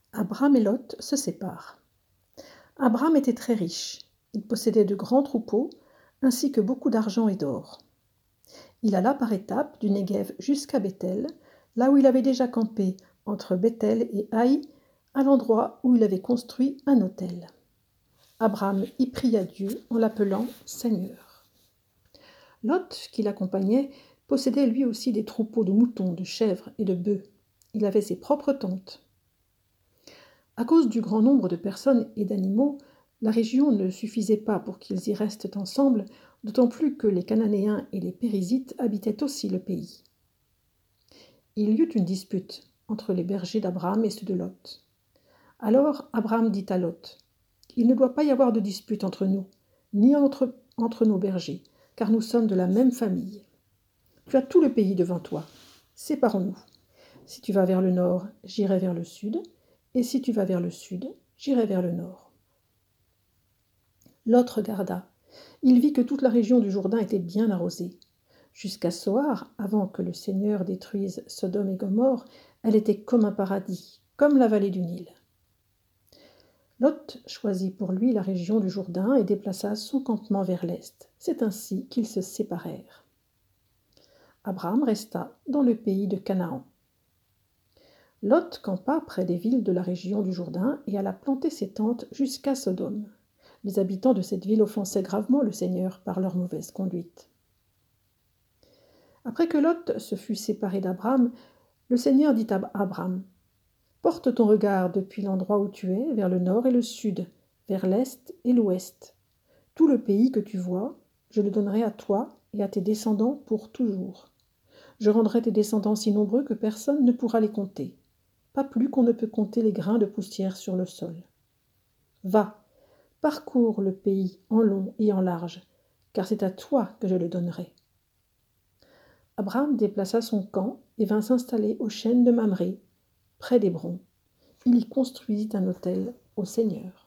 Abram et Lot se séparent. Abram était très riche. Il possédait de grands troupeaux, ainsi que beaucoup d'argent et d'or. Il alla par étapes du Néguev jusqu'à Béthel, là où il avait déjà campé entre Béthel et Haï, à l'endroit où il avait construit un autel. Abram y pria Dieu en l'appelant Seigneur. Lot, qui l'accompagnait, possédait lui aussi des troupeaux de moutons, de chèvres et de bœufs. Il avait ses propres tentes. À cause du grand nombre de personnes et d'animaux, la région ne suffisait pas pour qu'ils y restent ensemble, d'autant plus que les Cananéens et les Périzites habitaient aussi le pays. Il y eut une dispute entre les bergers d'Abram et ceux de Lot. Alors Abram dit à Lot, « Il ne doit pas y avoir de dispute entre nous, ni entre nos bergers, car nous sommes de la même famille. Tu as tout le pays devant toi. Séparons-nous. Si tu vas vers le nord, j'irai vers le sud, et si tu vas vers le sud, j'irai vers le nord. » Lot regarda. Il vit que toute la région du Jourdain était bien arrosée. Jusqu'à Soar, avant que le Seigneur détruise Sodome et Gomorrhe, elle était comme un paradis, comme la vallée du Nil. Lot choisit pour lui la région du Jourdain et déplaça son campement vers l'est. C'est ainsi qu'ils se séparèrent. Abram resta dans le pays de Canaan. Lot campa près des villes de la région du Jourdain et alla planter ses tentes jusqu'à Sodome. Les habitants de cette ville offensaient gravement le Seigneur par leur mauvaise conduite. Après que Lot se fut séparé d'Abram, le Seigneur dit à Abram, « Porte ton regard depuis l'endroit où tu es vers le nord et le sud, vers l'est et l'ouest. Tout le pays que tu vois, je le donnerai à toi et à tes descendants pour toujours. Je rendrai tes descendants si nombreux que personne ne pourra les compter, pas plus qu'on ne peut compter les grains de poussière sur le sol. Va, parcours le pays en long et en large, car c'est à toi que je le donnerai. » Abram déplaça son camp et vint s'installer au chêne de Mamré, près d'Hébron. Il y construisit un autel au Seigneur.